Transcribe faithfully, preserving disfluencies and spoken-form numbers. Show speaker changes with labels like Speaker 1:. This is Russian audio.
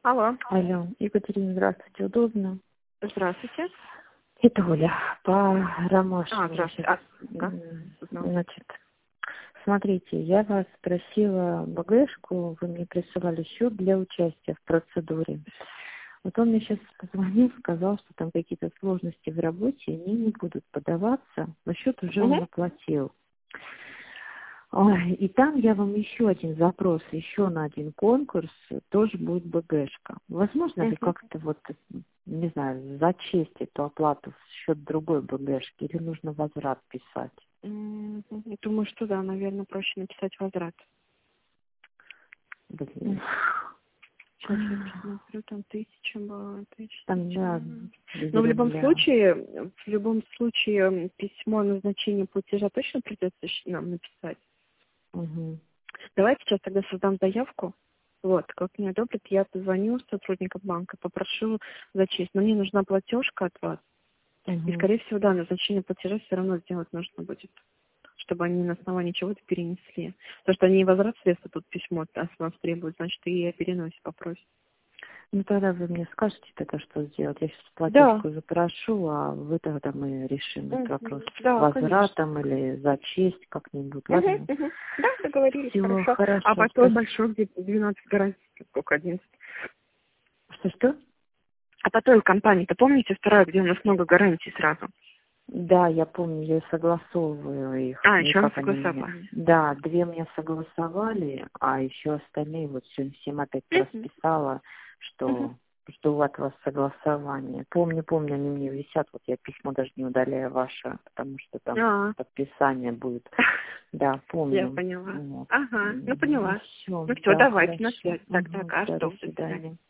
Speaker 1: Алло.
Speaker 2: Алло, Екатерина, здравствуйте, удобно?
Speaker 1: Здравствуйте.
Speaker 2: Это Оля, по Ромашеву.
Speaker 1: А, здравствуйте. А, да.
Speaker 2: Значит, смотрите, я вас спросила БГшку, вы мне присылали счет для участия в процедуре. Вот он мне сейчас позвонил, сказал, что там какие-то сложности в работе, они не будут подаваться, но счет уже
Speaker 1: Угу.
Speaker 2: он оплатил. Ой, и там я вам еще один запрос, еще на один конкурс, тоже будет БГшка. Возможно ли
Speaker 1: Угу.
Speaker 2: как-то вот, не знаю, зачесть эту оплату в счет другой БГшки, или нужно возврат писать?
Speaker 1: Думаю, что да, наверное, проще написать возврат.
Speaker 2: Блин.
Speaker 1: Сейчас я посмотрю, там тысяча была, тысяча.
Speaker 2: Там, да,
Speaker 1: Но в любом
Speaker 2: рубля.
Speaker 1: случае, в любом случае, письмо о назначении платежа точно придется щ- нам написать.
Speaker 2: Угу.
Speaker 1: Давайте сейчас тогда создам заявку. Вот, как мне одобрят, я позвоню сотрудникам банка, попрошу зачесть. Но мне нужна платежка от вас. И,
Speaker 2: Угу.
Speaker 1: скорее всего, да, назначение платежа все равно сделать нужно будет, чтобы они на основании чего-то перенесли. Потому что они и возврат средства, тут письмо от нас требуют, значит, и о переносе попросят.
Speaker 2: Ну, тогда вы мне скажете тогда, что сделать. Я сейчас
Speaker 1: Да.
Speaker 2: платежку запрошу, а вы тогда мы решим этот
Speaker 1: Мгм.
Speaker 2: вопрос.
Speaker 1: Да,
Speaker 2: Возвратом или за честь как-нибудь,
Speaker 1: Мгм,
Speaker 2: ладно?
Speaker 1: мгм. Да, договорились,
Speaker 2: Всего
Speaker 1: хорошо.
Speaker 2: хорошо.
Speaker 1: А потом
Speaker 2: Спасибо.
Speaker 1: большой где-то двенадцать гарантий, сколько, одиннадцать.
Speaker 2: Что-что?
Speaker 1: А потом компания-то, помните, вторая, где у нас много гарантий сразу?
Speaker 2: Да, я помню, я согласовываю их.
Speaker 1: А, еще мы
Speaker 2: Никак они меня...
Speaker 1: согласовали.
Speaker 2: Да, две мне согласовали, а еще остальные, вот сегодня всем опять
Speaker 1: Мгм.
Speaker 2: расписала, что
Speaker 1: Мгм.
Speaker 2: жду от вас согласования. Помню, помню, они мне висят, вот я письмо даже не удаляю ваше, потому что там
Speaker 1: А,
Speaker 2: подписание будет. Да, помню.
Speaker 1: я поняла.
Speaker 2: Вот.
Speaker 1: Ага, ну
Speaker 2: Ну
Speaker 1: поняла.
Speaker 2: все,
Speaker 1: Ну все,
Speaker 2: да,
Speaker 1: давайте на
Speaker 2: хорошо.
Speaker 1: связь. Так,
Speaker 2: Угу,
Speaker 1: так, а
Speaker 2: все,
Speaker 1: что?
Speaker 2: до
Speaker 1: До свидания.
Speaker 2: свидания.